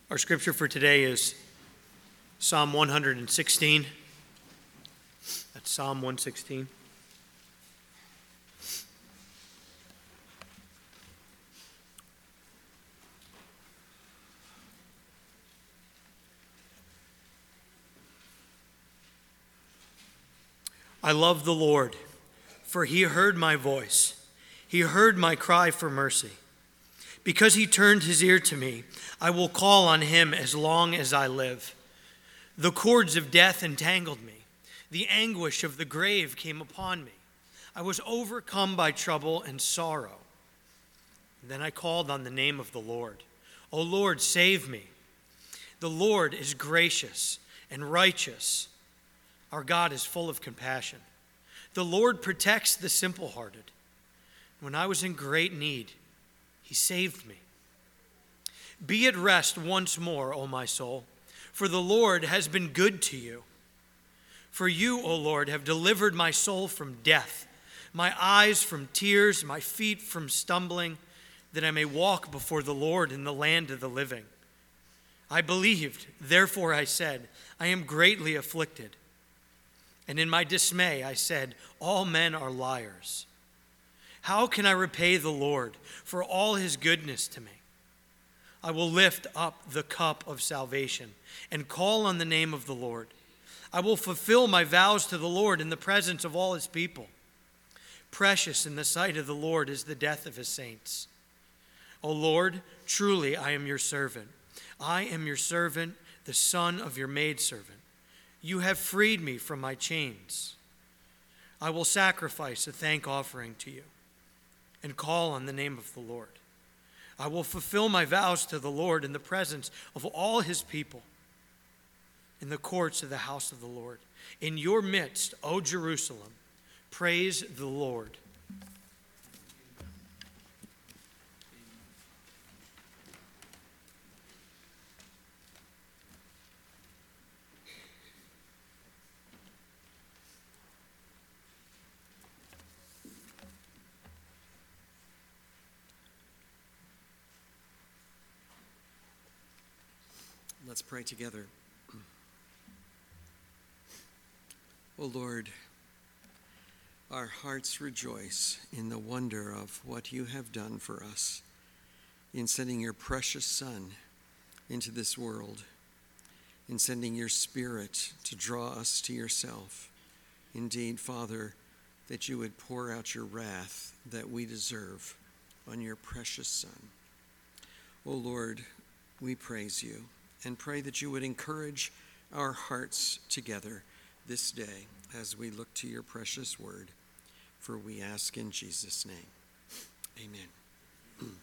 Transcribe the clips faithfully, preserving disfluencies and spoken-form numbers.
Our scripture for today is Psalm one hundred sixteen. That's Psalm one sixteen. I love the Lord, for he heard my voice. He heard my cry for mercy. Because he turned his ear to me, I will call on him as long as I live. The cords of death entangled me. The anguish of the grave came upon me. I was overcome by trouble and sorrow. Then I called on the name of the Lord. O Lord, save me. The Lord is gracious and righteous. Our God is full of compassion. The Lord protects the simple-hearted. When I was in great need, he saved me. Be at rest once more, O my soul, for the Lord has been good to you. For you, O Lord, have delivered my soul from death, my eyes from tears, my feet from stumbling, that I may walk before the Lord in the land of the living. I believed, therefore I said, I am greatly afflicted. And in my dismay I said, all men are liars. How can I repay the Lord for all his goodness to me? I will lift up the cup of salvation and call on the name of the Lord. I will fulfill my vows to the Lord in the presence of all his people. Precious in the sight of the Lord is the death of his saints. O Lord, truly I am your servant. I am your servant, the son of your maidservant. You have freed me from my chains. I will sacrifice a thank offering to you and call on the name of the Lord. I will fulfill my vows to the Lord in the presence of all his people, in the courts of the house of the Lord. In your midst, O Jerusalem, praise the Lord. Let's pray together. O Lord, our hearts rejoice in the wonder of what you have done for us in sending your precious Son into this world, in sending your Spirit to draw us to yourself. Indeed, Father, that you would pour out your wrath that we deserve on your precious Son. O Lord, we praise you and pray that you would encourage our hearts together this day as we look to your precious word. For we ask in Jesus' name. Amen.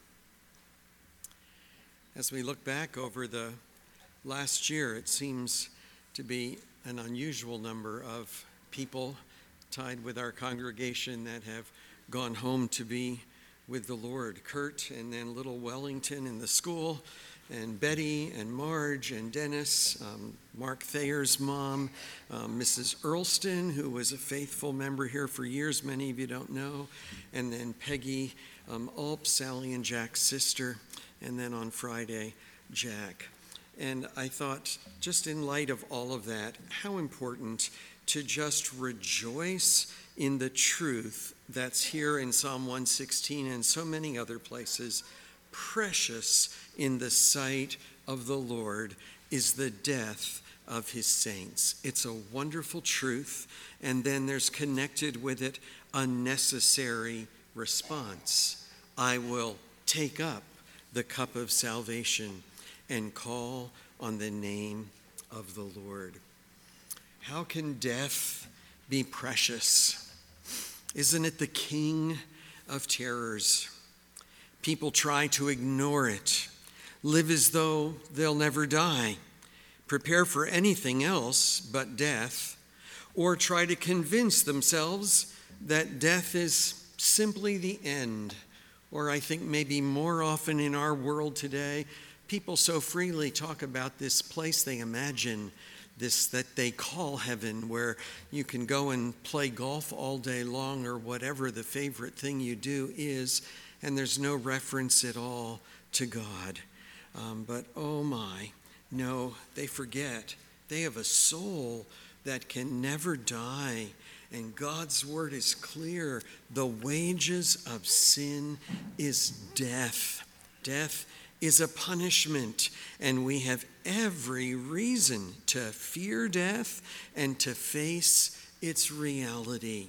As we look back over the last year, it seems to be an unusual number of people tied with our congregation that have gone home to be with the Lord. Kurt and then little Wellington in the school, and Betty and Marge and Dennis, um, Mark Thayer's mom, um, Missus Earlston, who was a faithful member here for years, many of you don't know, and then Peggy um, Ulp, Sally and Jack's sister, and then on Friday, Jack. And I thought, just in light of all of that, how important to just rejoice in the truth that's here in Psalm one sixteen and so many other places. Precious in the sight of the Lord is the death of his saints. It's a wonderful truth, and then there's connected with it a necessary response. I will take up the cup of salvation and call on the name of the Lord. How can death be precious? Isn't it the king of terrors? People try to ignore it, live as though they'll never die, prepare for anything else but death, or try to convince themselves that death is simply the end. Or I think maybe more often in our world today, people so freely talk about this place they imagine, this that they call heaven, where you can go and play golf all day long or whatever the favorite thing you do is, and there's no reference at all to God. Um, but oh my, no, they forget. They have a soul that can never die. And God's word is clear. The wages of sin is death. Death is a punishment, and we have every reason to fear death and to face its reality.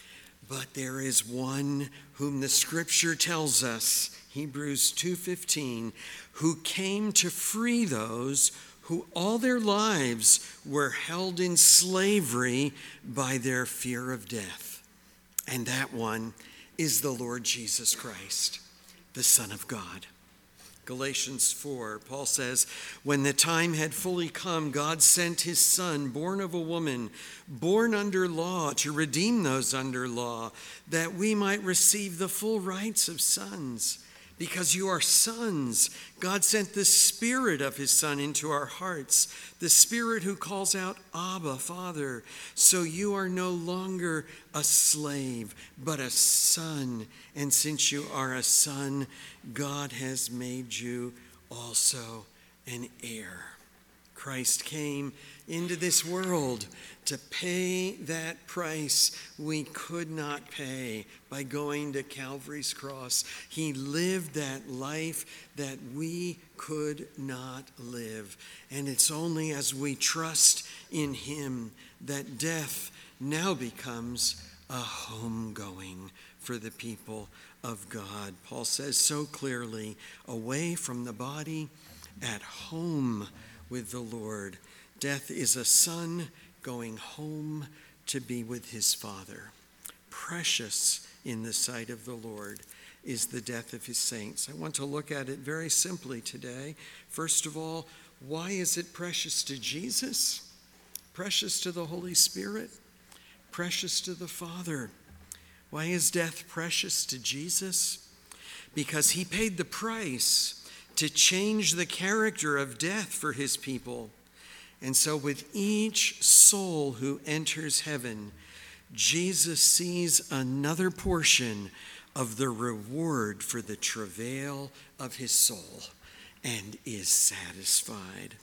But there is one whom the scripture tells us, Hebrews two fifteen, who came to free those who all their lives were held in slavery by their fear of death. And that one is the Lord Jesus Christ, the Son of God. Galatians four, Paul says, when the time had fully come, God sent his Son, born of a woman, born under law, to redeem those under law, that we might receive the full rights of sons. Because you are sons, God sent the Spirit of his Son into our hearts, the Spirit who calls out, Abba, Father. So you are no longer a slave, but a son. And since you are a son, God has made you also an heir. Christ came into this world to pay that price we could not pay by going to Calvary's cross. He lived that life that we could not live. And it's only as we trust in him that death now becomes a homegoing for the people of God. Paul says so clearly, away from the body, at home with the Lord. Death is a son going home to be with his Father. Precious in the sight of the Lord is the death of his saints. I want to look at it very simply today. First of all, why is it precious to Jesus? Precious to the Holy Spirit? Precious to the Father? Why is death precious to Jesus? Because he paid the price to change the character of death for his people. And so with each soul who enters heaven, Jesus sees another portion of the reward for the travail of his soul and is satisfied.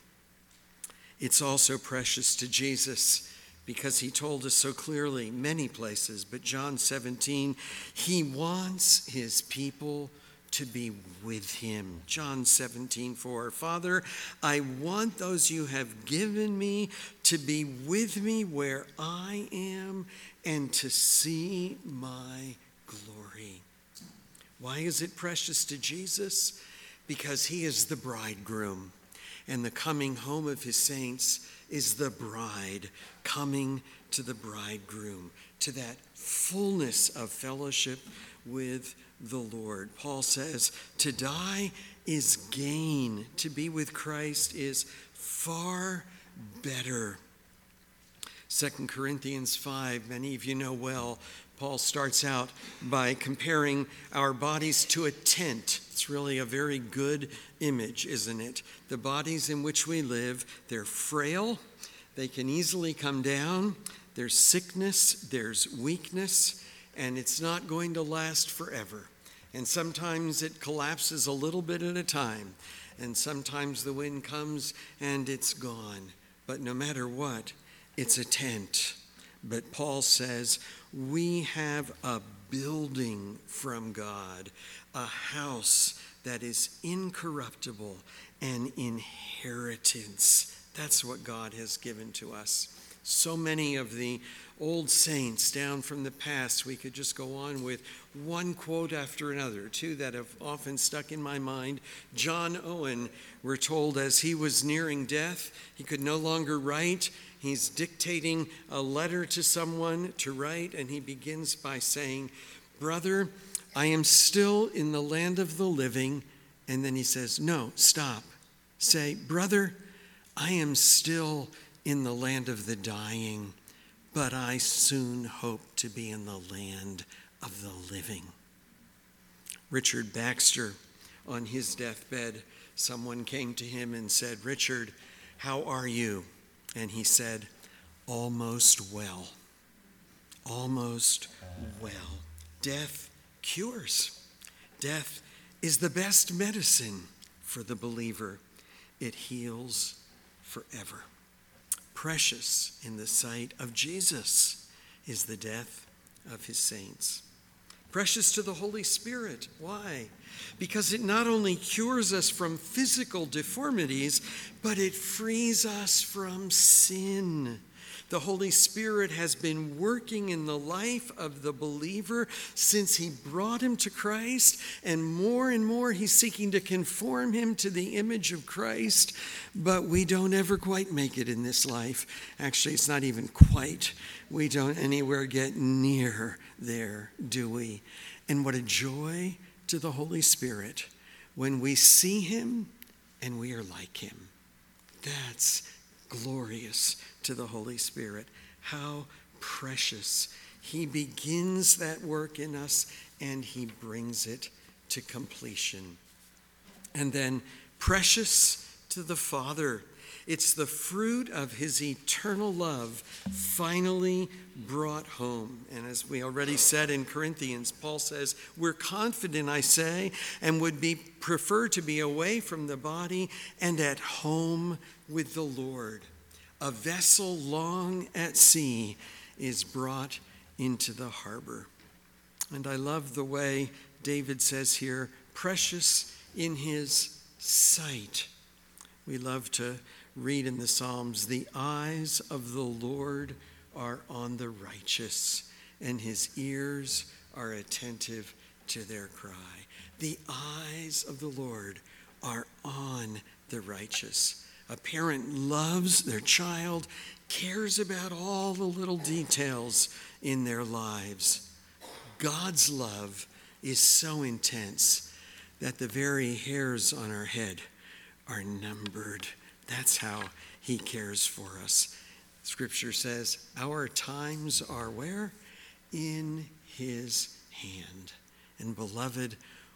It's also precious to Jesus because he told us so clearly many places, but John seventeen, he wants his people to be with him. John seventeen four, Father, I want those you have given me to be with me where I am and to see my glory. Why is it precious to Jesus? Because he is the bridegroom, and the coming home of his saints is the bride coming to the bridegroom, to that fullness of fellowship with the Lord. Paul says, to die is gain. To be with Christ is far better. Second Corinthians five, many of you know well, Paul starts out by comparing our bodies to a tent. It's really a very good image, isn't it? The bodies in which we live, they're frail. They can easily come down. There's sickness, there's weakness, and it's not going to last forever. And sometimes it collapses a little bit at a time, and sometimes the wind comes and it's gone. But no matter what, it's a tent. But Paul says, we have a building from God, a house that is incorruptible, an inheritance. That's what God has given to us. So many of the old saints down from the past, we could just go on with one quote after another. Two that have often stuck in my mind. John Owen, we're told as he was nearing death, he could no longer write. He's dictating a letter to someone to write, and he begins by saying, brother, I am still in the land of the living. And then he says, no, stop. Say, brother, I am still in the land of the dying, but I soon hope to be in the land of the living. Richard Baxter, on his deathbed, someone came to him and said, Richard, how are you? And he said, almost well. Almost well. Death cures. Death is the best medicine for the believer. It heals forever. Precious in the sight of Jesus is the death of his saints. Precious to the Holy Spirit. Why? Because it not only cures us from physical deformities, but it frees us from sin. The Holy Spirit has been working in the life of the believer since he brought him to Christ, and more and more he's seeking to conform him to the image of Christ, but we don't ever quite make it in this life. Actually, it's not even quite. We don't anywhere get near there, do we? And what a joy to the Holy Spirit when we see him and we are like him. That's glorious to the Holy Spirit. How precious. He begins that work in us and he brings it to completion. And then precious to the Father. It's the fruit of his eternal love finally brought home. And as we already said in Corinthians, Paul says, we're confident, I say, and would be prefer to be away from the body and at home with the Lord. A vessel long at sea is brought into the harbor. And I love the way David says here, precious in his sight. We love to read in the Psalms, the eyes of the Lord are on the righteous, and his ears are attentive to their cry. The eyes of the Lord are on the righteous. A parent loves their child, cares about all the little details in their lives. God's love is so intense that the very hairs on our head are numbered. That's how he cares for us. Scripture says, our times are where? In his hand. And beloved,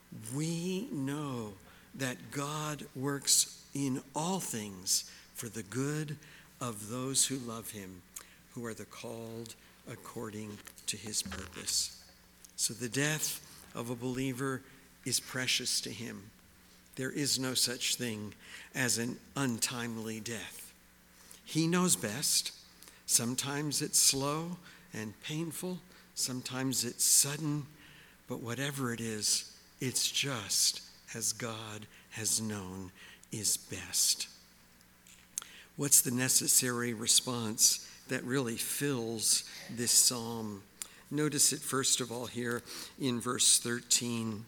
we know that God works in all things for the good of those who love him, who are the called according to his purpose. So the death of a believer is precious to him. There is no such thing as an untimely death. He knows best. Sometimes it's slow and painful. Sometimes it's sudden. But whatever it is, it's just as God has known is best. What's the necessary response that really fills this psalm? Notice it first of all here in verse thirteen.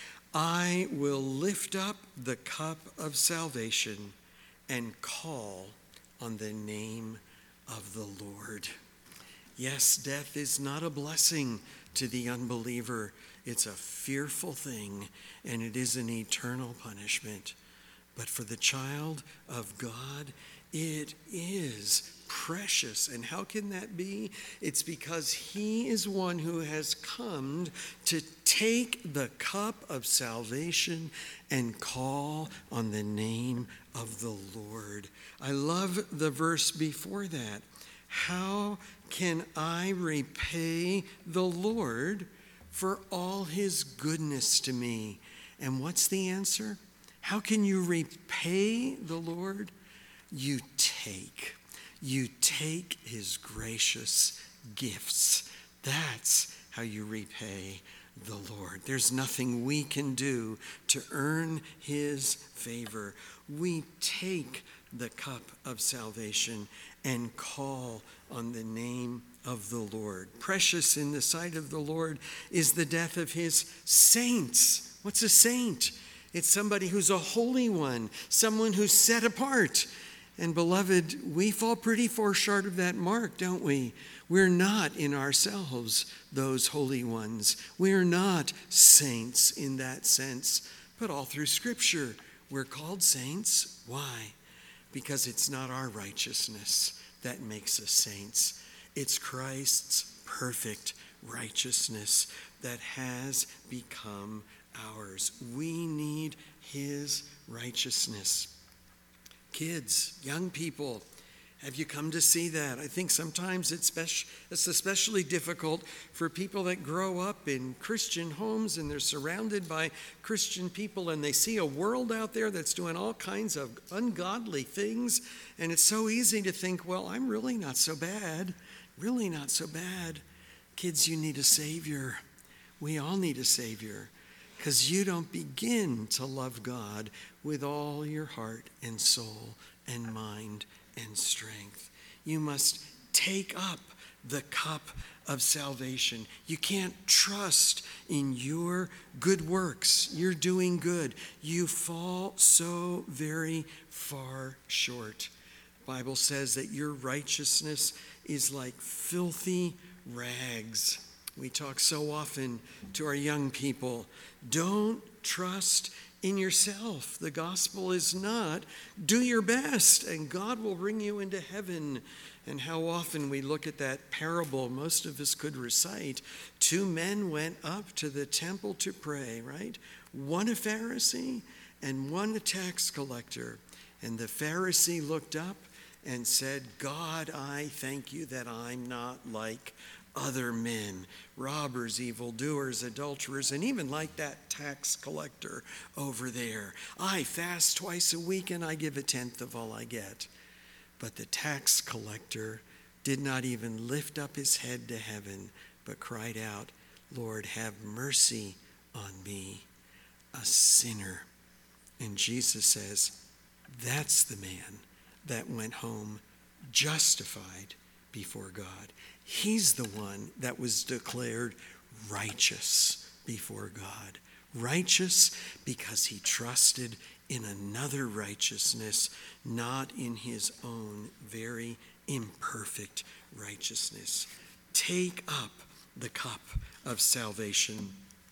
I will lift up the cup of salvation and call on the name of the Lord. Yes, death is not a blessing to the unbeliever. It's a fearful thing, and it is an eternal punishment. But for the child of God, it is precious. And how can that be? It's because he is one who has come to take the cup of salvation and call on the name of the Lord. I love the verse before that. How can I repay the Lord for all his goodness to me? And what's the answer? How can you repay the Lord? You take. You take his gracious gifts. That's how you repay the Lord. There's nothing we can do to earn his favor. We take the cup of salvation and call on the name of the Lord. Precious in the sight of the Lord is the death of his saints. What's a saint? It's somebody who's a holy one, someone who's set apart. And beloved, we fall pretty far short of that mark, don't we? We're not in ourselves those holy ones. We're not saints in that sense. But all through Scripture, we're called saints. Why? Because it's not our righteousness that makes us saints. It's Christ's perfect righteousness that has become ours. We need his righteousness. Kids, young people, Have you come to see that? I think sometimes it's, spec- it's especially difficult for people that grow up in Christian homes and they're surrounded by Christian people and they see a world out there that's doing all kinds of ungodly things. And it's so easy to think, well, I'm really not so bad. Really not so bad. Kids, you need a Savior. We all need a Savior. Because you don't begin to love God with all your heart and soul and mind and strength. You must take up the cup of salvation. You can't trust in your good works. You're doing good. You fall so very far short. The Bible says that your righteousness is like filthy rags. We talk so often to our young people, don't trust in yourself. The gospel is not, do your best and God will bring you into heaven. And how often we look at that parable most of us could recite. Two men went up to the temple to pray, right? One a Pharisee and one a tax collector. And the Pharisee looked up and said, God, I thank you that I'm not like other men, robbers, evildoers, adulterers, and even like that tax collector over there. I fast twice a week and I give a tenth of all I get. But the tax collector did not even lift up his head to heaven, but cried out, Lord, have mercy on me, a sinner. And Jesus says, that's the man that went home justified before God. He's the one that was declared righteous before God. Righteous because he trusted in another righteousness, not in his own very imperfect righteousness. Take up the cup of salvation.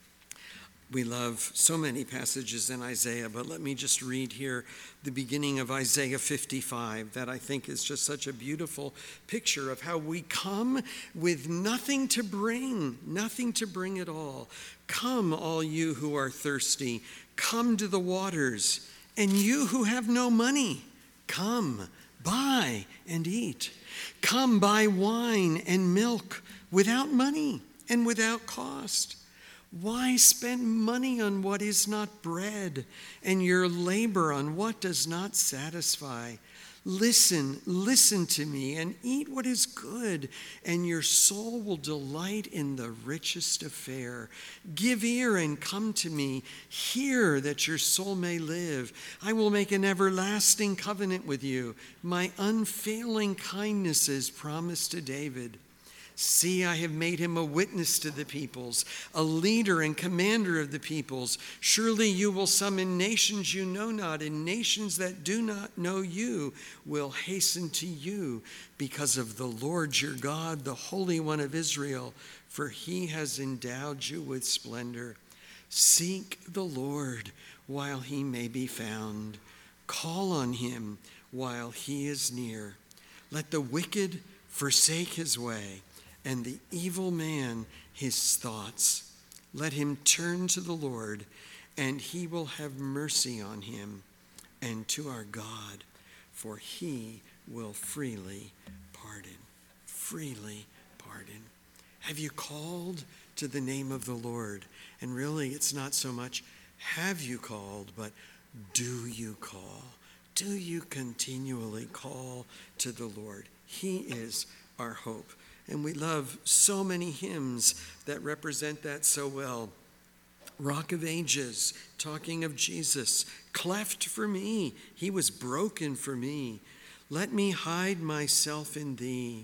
We love so many passages in Isaiah, but let me just read here the beginning of Isaiah fifty-five that I think is just such a beautiful picture of how we come with nothing to bring, nothing to bring at all. Come, all you who are thirsty, come to the waters, and you who have no money, come, buy and eat. Come buy wine and milk without money and without cost. Why spend money on what is not bread, and your labor on what does not satisfy? Listen, listen to me, and eat what is good, and your soul will delight in the richest of fare. Give ear and come to me. Hear that your soul may live. I will make an everlasting covenant with you. My unfailing kindness is promised to David. See, I have made him a witness to the peoples, a leader and commander of the peoples. Surely you will summon nations you know not, and nations that do not know you will hasten to you because of the Lord your God, the Holy One of Israel, for he has endowed you with splendor. Seek the Lord while he may be found. Call on him while he is near. Let the wicked forsake his way, and the evil man his thoughts. Let him turn to the Lord, and he will have mercy on him, and to our God, for he will freely pardon. Freely pardon. Have you called to the name of the Lord? And really, it's not so much have you called, but do you call? Do you continually call to the Lord? He is our hope. And we love so many hymns that represent that so well. Rock of Ages, talking of Jesus. Cleft for me, he was broken for me. Let me hide myself in thee.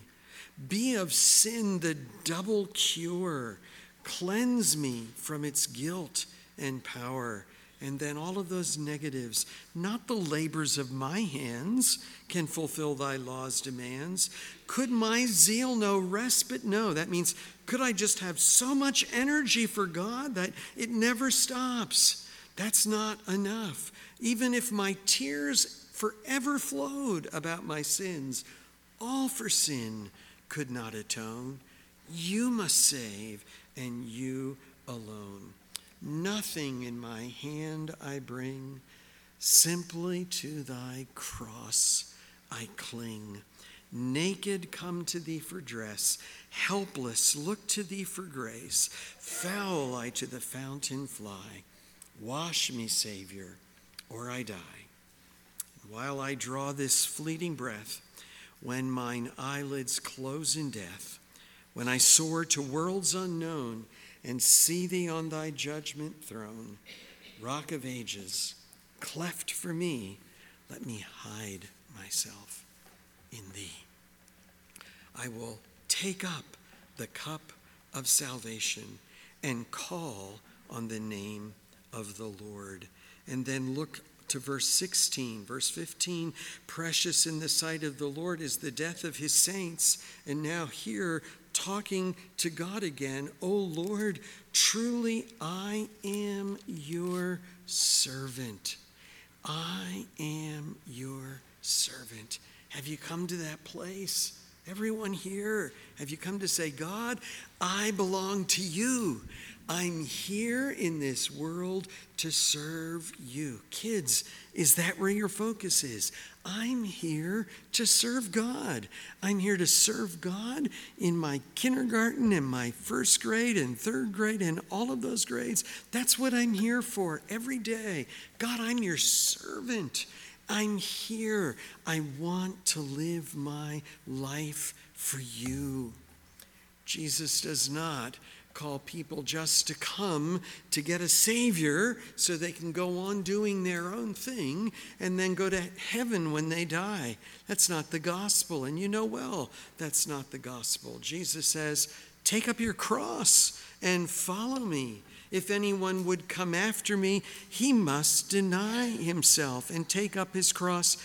Be of sin the double cure. Cleanse me from its guilt and power. And then all of those negatives. Not the labors of my hands can fulfill thy law's demands. Could my zeal no respite know? That means, could I just have so much energy for God that it never stops? That's not enough. Even if my tears forever flowed about my sins, all for sin could not atone. You must save, and you alone. Nothing in my hand I bring, simply to thy cross I cling. Naked come to thee for dress, helpless look to thee for grace. Foul I to the fountain fly. Wash me, Savior, or I die. While I draw this fleeting breath, when mine eyelids close in death, when I soar to worlds unknown and see thee on thy judgment throne, Rock of ages, cleft for me, let me hide myself in thee. I will take up the cup of salvation and call on the name of the Lord. And then look to verse sixteen. Verse fifteen, precious in the sight of the Lord is the death of his saints. And now here, talking to God again, O Lord, truly I am your servant. I am your servant. Have you come to that place? Everyone here, have you come to say, God, I belong to you. I'm here in this world to serve you. Kids, is that where your focus is? I'm here to serve God. I'm here to serve God in my kindergarten and my first grade and third grade and all of those grades. That's what I'm here for every day. God, I'm your servant. I'm here. I want to live my life for you. Jesus does not call people just to come to get a Savior so they can go on doing their own thing and then go to heaven when they die. That's not the gospel, and you know well that's not the gospel. Jesus says, take up your cross and follow me. If anyone would come after me, he must deny himself and take up his cross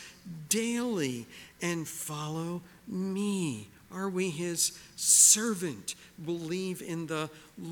daily and follow me. Are we his servant? Believe in the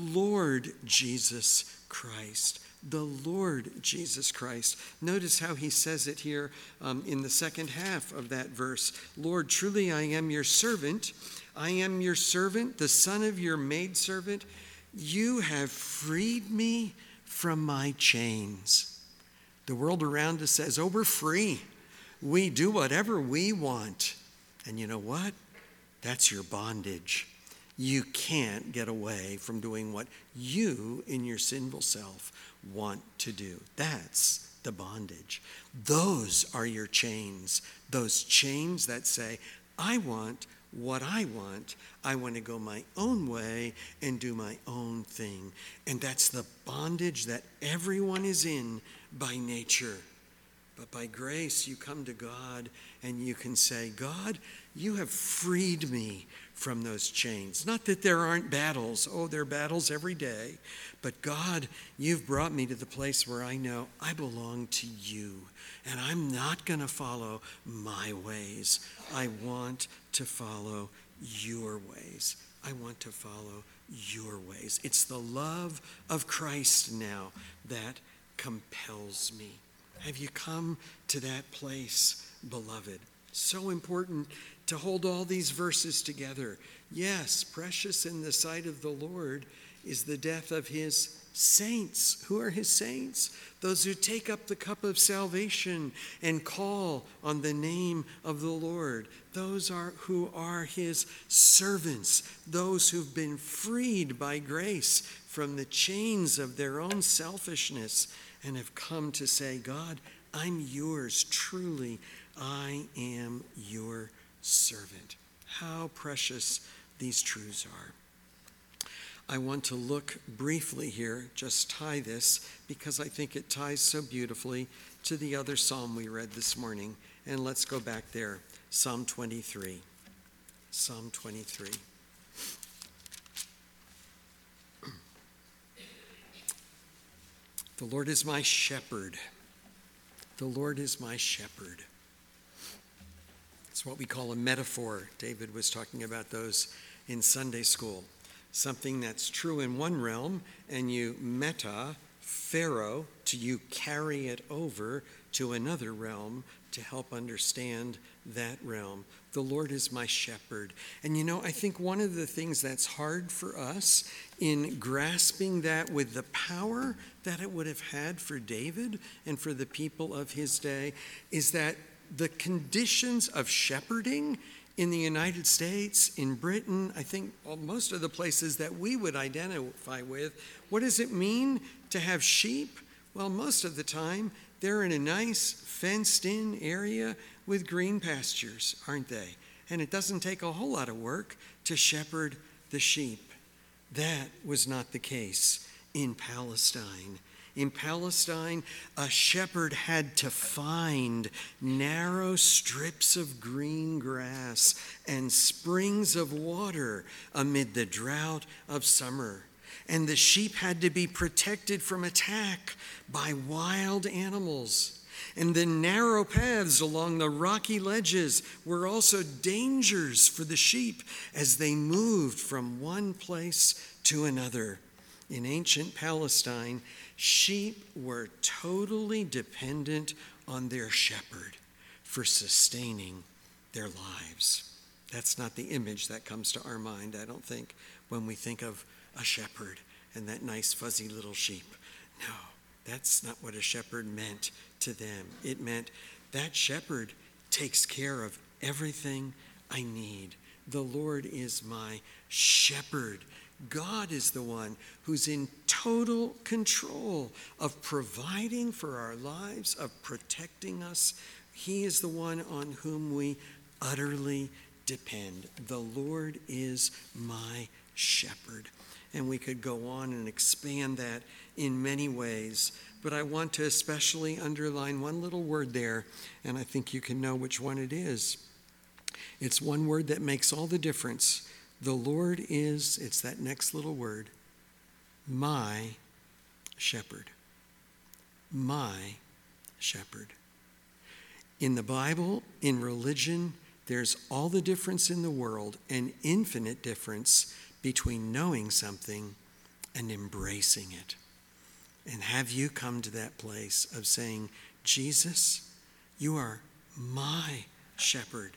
Lord Jesus Christ. The Lord Jesus Christ. Notice how he says it here um, in the second half of that verse. Lord, truly I am your servant. I am your servant, the son of your maidservant. You have freed me from my chains. The world around us says, oh, we're free. We do whatever we want. And you know what? That's your bondage. You can't get away from doing what you in your sinful self want to do. That's the bondage. Those are your chains. Those chains that say, I want what I want. I want to go my own way and do my own thing. And that's the bondage that everyone is in by nature. But by grace, you come to God and you can say, God, you have freed me from those chains. Not that there aren't battles. Oh, there are battles every day. But God, you've brought me to the place where I know I belong to you. And I'm not going to follow my ways. I want to follow your ways. I want to follow your ways. It's the love of Christ now that compels me. Have you come to that place, beloved? So important to hold all these verses together. Yes, precious in the sight of the Lord is the death of his saints. Who are his saints? Those who take up the cup of salvation and call on the name of the Lord. Those are who are his servants. Those who've been freed by grace from the chains of their own selfishness and have come to say, God, I'm yours. Truly, I am your servant. How precious these truths are. I want to look briefly here, just tie this, because I think it ties so beautifully to the other psalm we read this morning. And let's go back there, Psalm twenty-three. Psalm twenty-three. The Lord is my shepherd. The Lord is my shepherd. It's what we call a metaphor. David was talking about those in Sunday school. Something that's true in one realm, and you meta, pharaoh, to you carry it over to another realm to help understand that realm. The Lord is my shepherd. And you know, I think one of the things that's hard for us in grasping that with the power that it would have had for David and for the people of his day is that the conditions of shepherding in the United States, in Britain, I think well, most of the places that we would identify with, what does it mean to have sheep? Well, most of the time, they're in a nice fenced-in area with green pastures, aren't they? And it doesn't take a whole lot of work to shepherd the sheep. That was not the case in Palestine. In Palestine, a shepherd had to find narrow strips of green grass and springs of water amid the drought of summer. And the sheep had to be protected from attack by wild animals. And the narrow paths along the rocky ledges were also dangers for the sheep as they moved from one place to another. In ancient Palestine, sheep were totally dependent on their shepherd for sustaining their lives. That's not the image that comes to our mind, I don't think, when we think of a shepherd and that nice fuzzy little sheep. No, that's not what a shepherd meant to them. It meant that shepherd takes care of everything I need. The Lord is my shepherd. God is the one who's in total control of providing for our lives, of protecting us. He is the one on whom we utterly depend. The Lord is my shepherd. And we could go on and expand that in many ways. But I want to especially underline one little word there, and I think you can know which one it is. It's one word that makes all the difference. The Lord is, it's that next little word, my shepherd. My shepherd. In the Bible, in religion, there's all the difference in the world, an infinite difference between knowing something and embracing it. And have you come to that place of saying, Jesus, you are my shepherd.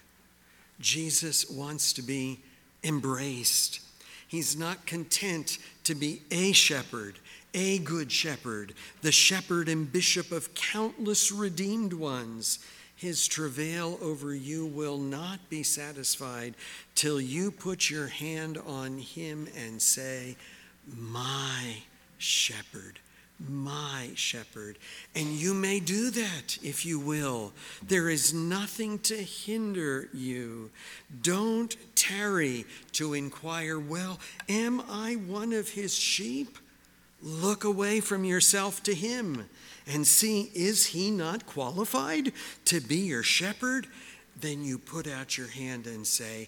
Jesus wants to be embraced. He's not content to be a shepherd, a good shepherd, the shepherd and bishop of countless redeemed ones. His travail over you will not be satisfied till you put your hand on him and say, my shepherd, my shepherd. And you may do that if you will. There is nothing to hinder you. Don't tarry to inquire, well, am I one of his sheep? Look away from yourself to him and see, is he not qualified to be your shepherd? Then you put out your hand and say,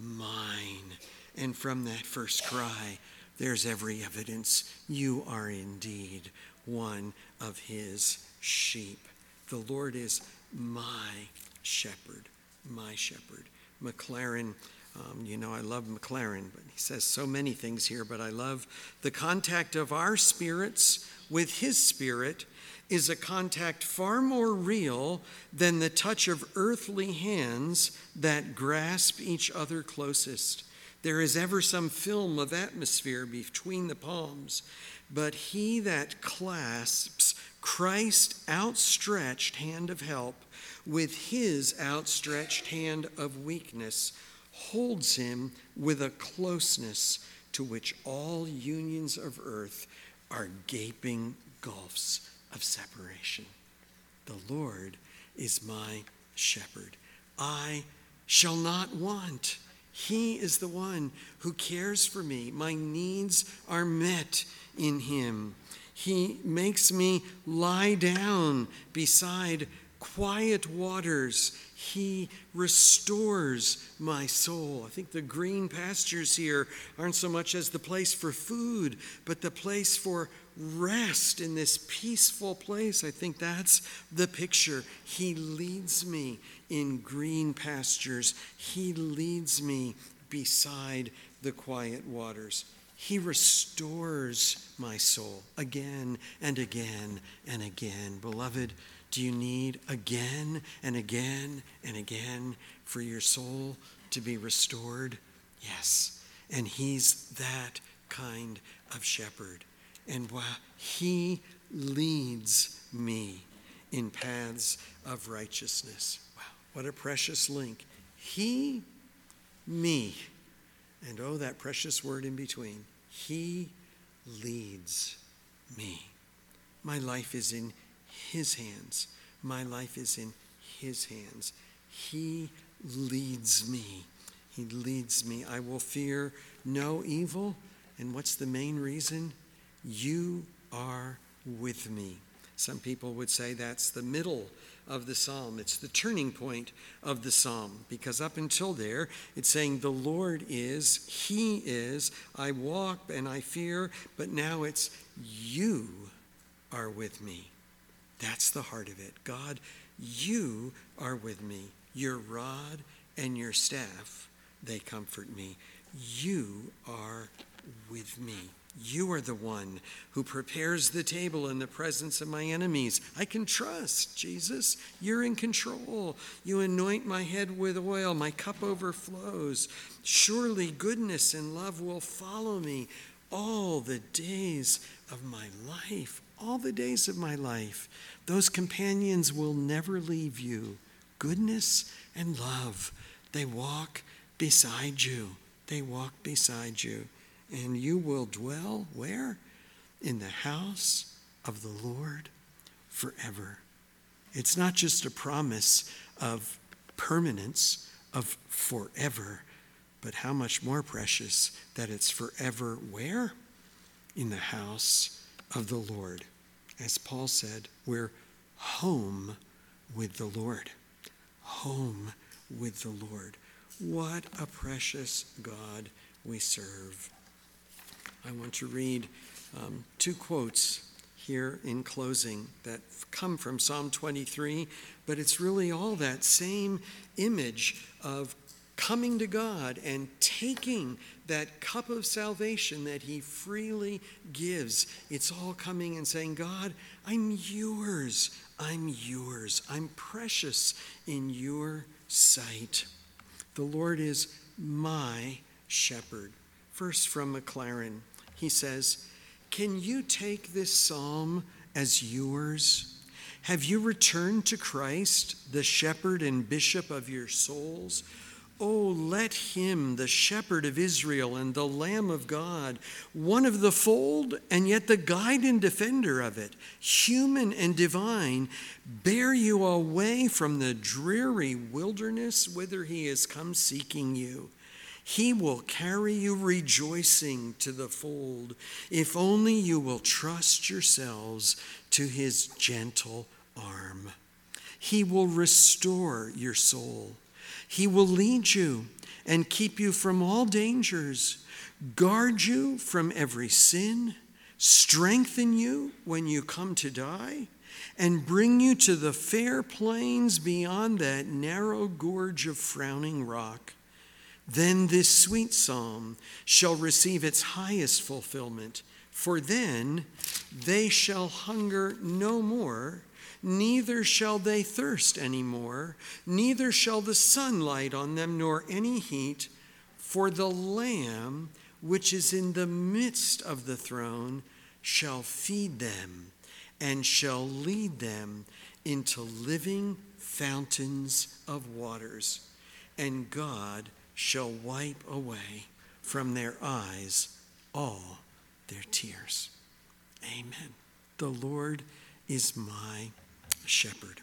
mine. And from that first cry, there's every evidence you are indeed one of his sheep. The Lord is my shepherd, my shepherd. Maclaren, um, you know I love Maclaren, but he says so many things here, but I love the contact of our spirits with his spirit is a contact far more real than the touch of earthly hands that grasp each other closest. There is ever some film of atmosphere between the palms, but he that clasps Christ's outstretched hand of help with his outstretched hand of weakness holds him with a closeness to which all unions of earth are gaping gulfs of separation. The Lord is my shepherd. I shall not want. He is the one who cares for me. My needs are met in him. He makes me lie down beside quiet waters. He restores my soul. I think the green pastures here aren't so much as the place for food, but the place for rest in this peaceful place. I think that's the picture. He leads me in green pastures. He leads me beside the quiet waters. He restores my soul again and again and again. Beloved, do you need again and again and again for your soul to be restored? Yes. And he's that kind of shepherd. And while he leads me in paths of righteousness. Wow, what a precious link. He me. And oh, that precious word in between. He leads me. My life is in his hands. My life is in his hands. He leads me. He leads me. I will fear no evil. And what's the main reason? You are with me. Some people would say that's the middle of the psalm. It's the turning point of the psalm, because up until there, it's saying the Lord is, he is, I walk and I fear, but now it's you are with me. That's the heart of it. God, you are with me. Your rod and your staff, they comfort me. You are with me. You are the one who prepares the table in the presence of my enemies. I can trust, Jesus. You're in control. You anoint my head with oil. My cup overflows. Surely goodness and love will follow me all the days of my life. All the days of my life. Those companions will never leave you. Goodness and love, they walk beside you. They walk beside you. And you will dwell where? In the house of the Lord forever. It's not just a promise of permanence, of forever, but how much more precious that it's forever where? In the house of the Lord. As Paul said, we're home with the Lord. Home with the Lord. What a precious God we serve. I want to read um, two quotes here in closing that come from Psalm twenty-three, but it's really all that same image of coming to God and taking that cup of salvation that he freely gives. It's all coming and saying, God, I'm yours. I'm yours. I'm precious in your sight. The Lord is my shepherd. First from McLaren, he says, can you take this psalm as yours? Have you returned to Christ, the shepherd and bishop of your souls? Oh, let him, the shepherd of Israel and the Lamb of God, one of the fold and yet the guide and defender of it, human and divine, bear you away from the dreary wilderness whither he has come seeking you. He will carry you rejoicing to the fold, if only you will trust yourselves to his gentle arm. He will restore your soul. He will lead you and keep you from all dangers, guard you from every sin, strengthen you when you come to die, and bring you to the fair plains beyond that narrow gorge of frowning rock. Then this sweet psalm shall receive its highest fulfillment, for then they shall hunger no more, neither shall they thirst any more, neither shall the sun light on them nor any heat, for the Lamb which is in the midst of the throne shall feed them and shall lead them into living fountains of waters, and God shall wipe away from their eyes all their tears. Amen. The Lord is my shepherd.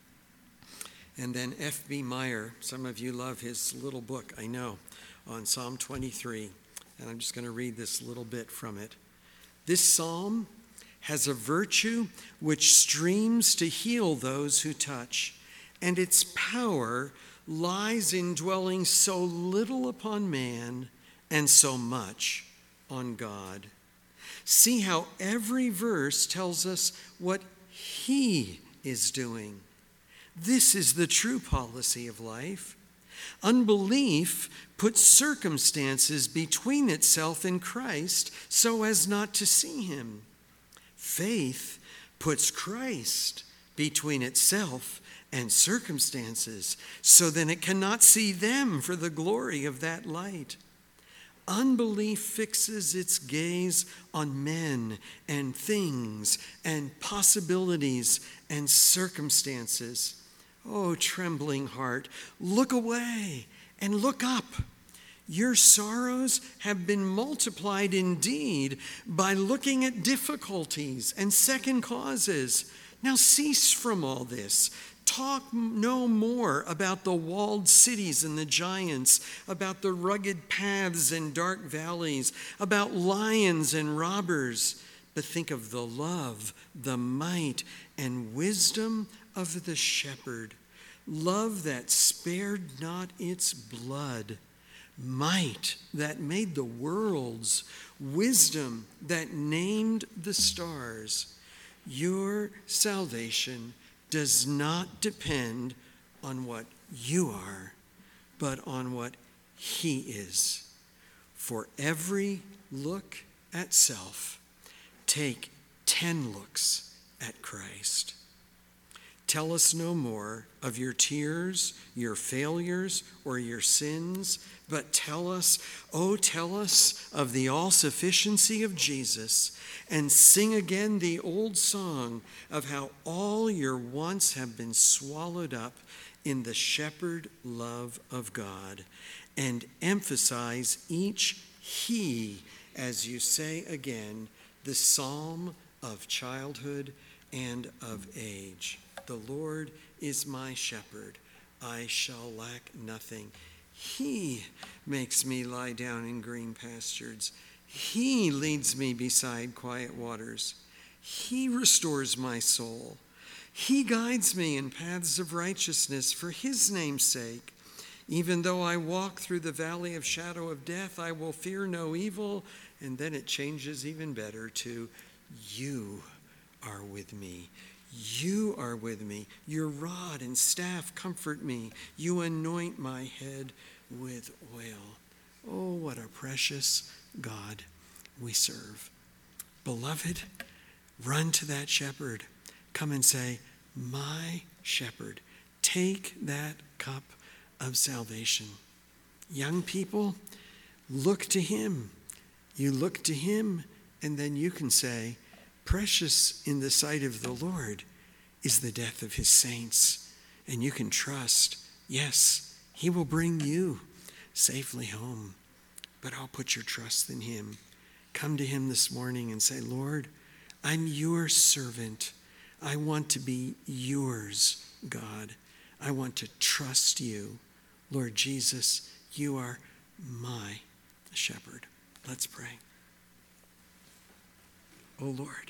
And then F B Meyer, some of you love his little book, I know, on Psalm twenty-three. And I'm just going to read this little bit from it. This psalm has a virtue which streams to heal those who touch, and its power lies in dwelling so little upon man and so much on God. See how every verse tells us what he is doing. This is the true policy of life. Unbelief puts circumstances between itself and Christ so as not to see him. Faith puts Christ between itself and circumstances, so then it cannot see them for the glory of that light. Unbelief fixes its gaze on men and things and possibilities and circumstances. Oh, trembling heart, look away and look up. Your sorrows have been multiplied indeed by looking at difficulties and second causes. Now cease from all this. Talk no more about the walled cities and the giants, about the rugged paths and dark valleys, about lions and robbers, but think of the love, the might, and wisdom of the shepherd. Love that spared not its blood, might that made the worlds, wisdom that named the stars. Your salvation does not depend on what you are, but on what he is. For every look at self, take ten looks at Christ. Tell us no more of your tears, your failures, or your sins, but tell us, oh, tell us of the all-sufficiency of Jesus, and sing again the old song of how all your wants have been swallowed up in the shepherd love of God, and emphasize each he as you say again the psalm of childhood and of age. The Lord is my shepherd, I shall lack nothing. He makes me lie down in green pastures. He leads me beside quiet waters. He restores my soul. He guides me in paths of righteousness for his name's sake. Even though I walk through the valley of shadow of death, I will fear no evil. And then it changes even better to, you are with me. You are with me. Your rod and staff comfort me. You anoint my head with oil. Oh, what a precious God we serve. Beloved, run to that shepherd. Come and say, my shepherd. Take that cup of salvation. Young people, look to him. You look to him, and then you can say, precious in the sight of the Lord is the death of his saints. And you can trust, yes, he will bring you safely home. But I'll put your trust in him. Come to him this morning and say, Lord, I'm your servant. I want to be yours, God. I want to trust you. Lord Jesus, you are my shepherd. Let's pray. O Lord,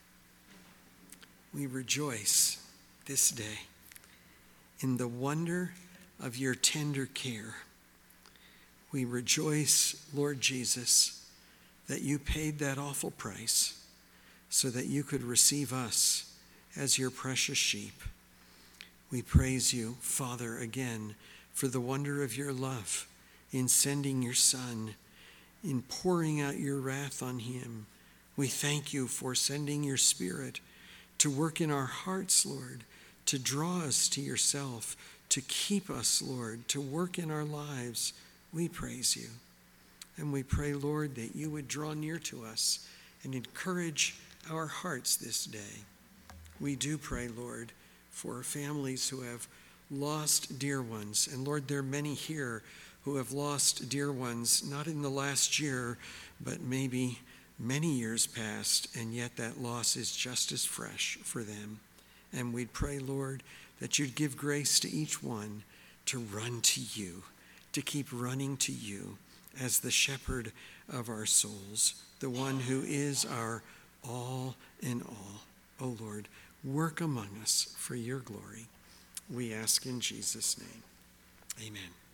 we rejoice this day in the wonder of your tender care. We rejoice, Lord Jesus, that you paid that awful price so that you could receive us as your precious sheep. We praise you, Father, again for the wonder of your love in sending your Son, in pouring out your wrath on him. We thank you for sending your Spirit to work in our hearts, Lord, to draw us to yourself, to keep us, Lord, to work in our lives. We praise you. And we pray, Lord, that you would draw near to us and encourage our hearts this day. We do pray, Lord, for families who have lost dear ones. And Lord, there are many here who have lost dear ones, not in the last year, but maybe many years past, and yet that loss is just as fresh for them. And we'd pray, Lord, that you'd give grace to each one to run to you, to keep running to you as the shepherd of our souls, the one who is our all in all. Oh Lord, work among us for your glory. We ask in Jesus' name. Amen.